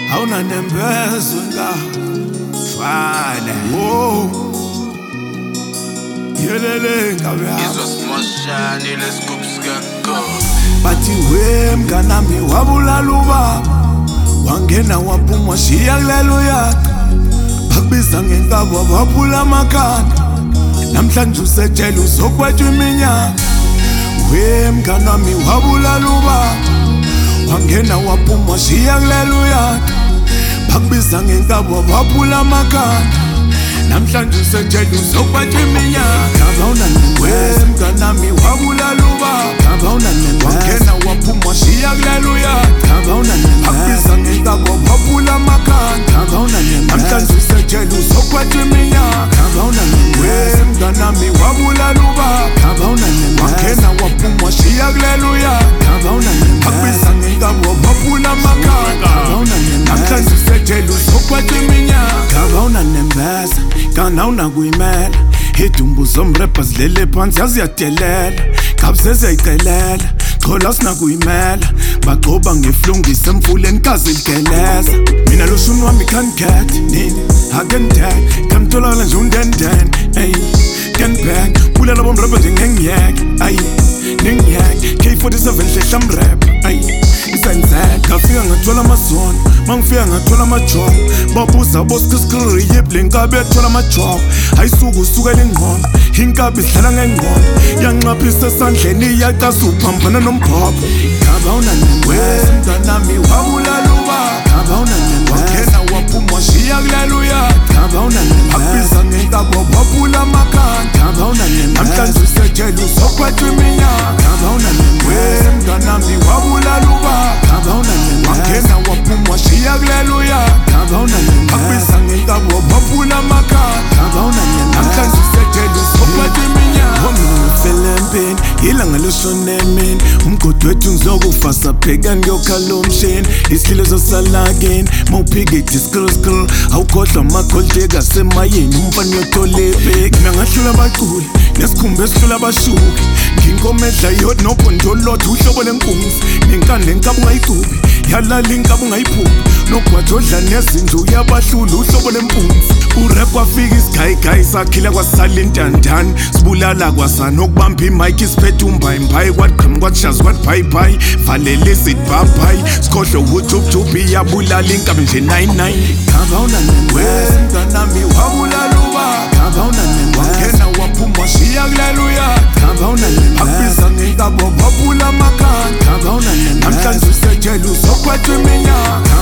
Hauna nembezo nga Fale Yelele ngabya Izwa smoshani lescoops kako Bathi we mnganami wabulala ubaba Wangena waphuma shiya kulelo yaqa Bakubiza ngenkaba waphula amakhanda Namhlanje usetshela uzokwetha iminyaka We mnganami wabulala ubaba Wangena waphuma shiya kulelo yaqa Bakubiza ngenkaba waphula amakhanda Namhlanje usetshela uzokwetha iminyaka Ngabawuna we mnganami wabulala ubaba Wangena waphuma shiya kulelo yaqa Bakubiza ngenkaba waphula amakhanda Namhlanje usetshela uzokwetha iminyaka We mnganami wabulala ubaba Wangena waphuma shiya kulelo yaqa Bakubiza ngenkaba waphula amakhanda Namhlanje usetshela uzokwetha iminyaka Ngabawuna nembeza kana unakuyimela idumbu zomrepha zilele phansi yaziyadelela kabze ziyayicelela chola sinakuyimela bagcoba ngeflungisa emfuleni kazi ligeleza mina loshuni wami can't get nini akendek kamtholakala nje undenden ey can back bulela bomrepha nje ngengiyeke ay ningiyeke K47 hlehla mrepha ay isenzeka ngafika ngathola amazona mangifika ngathola amajob babuza boskriskri yibhle inkabi ethola amajob ayisuku usukela ingqondo inkabi ihlala ngengqondo yanxaphisa esandleni iyacasa uphambana nombhobho ngabawuna mnganami wabulala ubaba wangena waphuma shiya kulelo yaqa bakubiza ngenkaba waphula amakhanda namhlanje usetshela uzokwetha iminyaka we mnganami wabulala ubaba wangena waphuma shiya kulelo yaqa bakubiza ngenkaba waphula amakhanda namhlanje usetshela uzokwetha iminyaka ngifele empini ilanga loshone emini umgodi wethu ngizokufa sapheka ngiyokhala umshini isililo sosalakini mawuphikide skr awukhohlwa amakholdeka asemayini umfana uyotholephi mina ngahlula abaculi nesikhumba esihlula abashuki nginkomedla yodwa nobhondolotho uhlobo lenkunzi nenkanda enkaba ungayigubi yalala inkaba ungayiphuphi nogwathi odla nezinja uyabahlula uhlobo lempunzi urap wafika isigayigayi sakhila kwasala intandane sibulala kwasana okubamba imike isiphethe umbayimbayi kwaqhamu kwatshazi kwathi bhayi valele isithi bhabhayi sikhohlwe ukuthi iyabulala inkabi nje 99 we mnganami wabulala ubaba wangena waphuma shiya kulelo yaqa bakubiza ngenkaba waphula amakhanda namhlanje usetshela uzokwetha iminyaka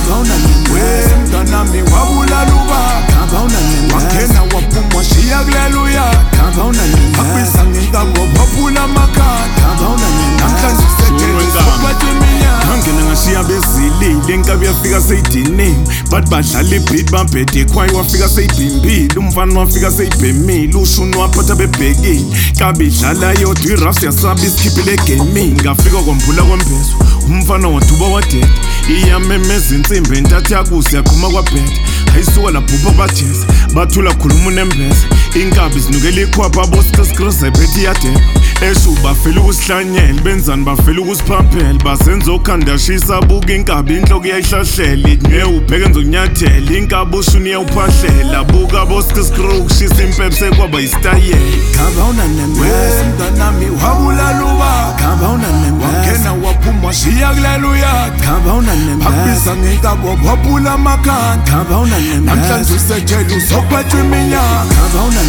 we mnganami wabulala ubaba wangena waphuma shiya kulelo yaqa bakubiza ngenkaba waphula amakhanda namhlanje usetshela uzokwetha iminyaka ngangena ngashiya bezilile inkabi yafika seyidiniwe bathi badlala ibhidi bambhede ekhwayi wafika seyibhimbile umfana wafika seyibhemile ushuni waphatha bebhekile kabi idlala yodwa irafsi yasaba isikhiphile egaming ngafika kwambula kwembezo umfana waduba wadeda iyamemeza insimbi entathu yakusi yaqhuma kwabheda ayisuka labhubha batheza bathula khuluma unembeza inkabi zinukela ikhwapha boskriskri zephethe iyadeba eshu bafela ukusihlanyela benzani bafela ukusiphaphela basenza okhandashisa buka inkabi inhloko iyayihlahlela idnye ubheke nzokunyathela inkabi ushuni iyawuphahlela buka boskriskri ukushisa impepho sekwaba yisitayela ngabawuna nembeza mnganami wabulala ubaba wangena waphuma shiya kulelo yaqa bakubiza ngenkaba waphula amakhanda namhlanje usetshela uzokwetha iminyaka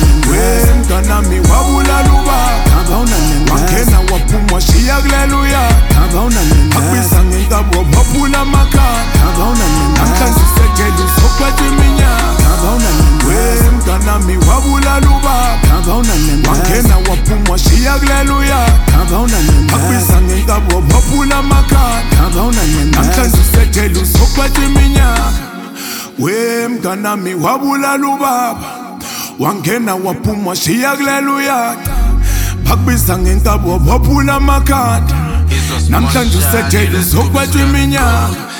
we mnganami wabulala ubaba wangena waphuma shiya kulelo yaqa bakubiza ngenkaba waphula amakhanda namhlanje usetshela uzokwetha iminyaka we mnganami wabulala ubaba wangena waphuma shiya kulelo yaqa bakubiza ngenkaba waphula amakhanda namhlanje usetshela uzokwetha iminyaka we mnganami wabulala ubaba wangena waphuma shiya kulelo yaqa bakubiza ngenkaba waphula amakhanda namhlanje usetshela uzokwetha iminyaka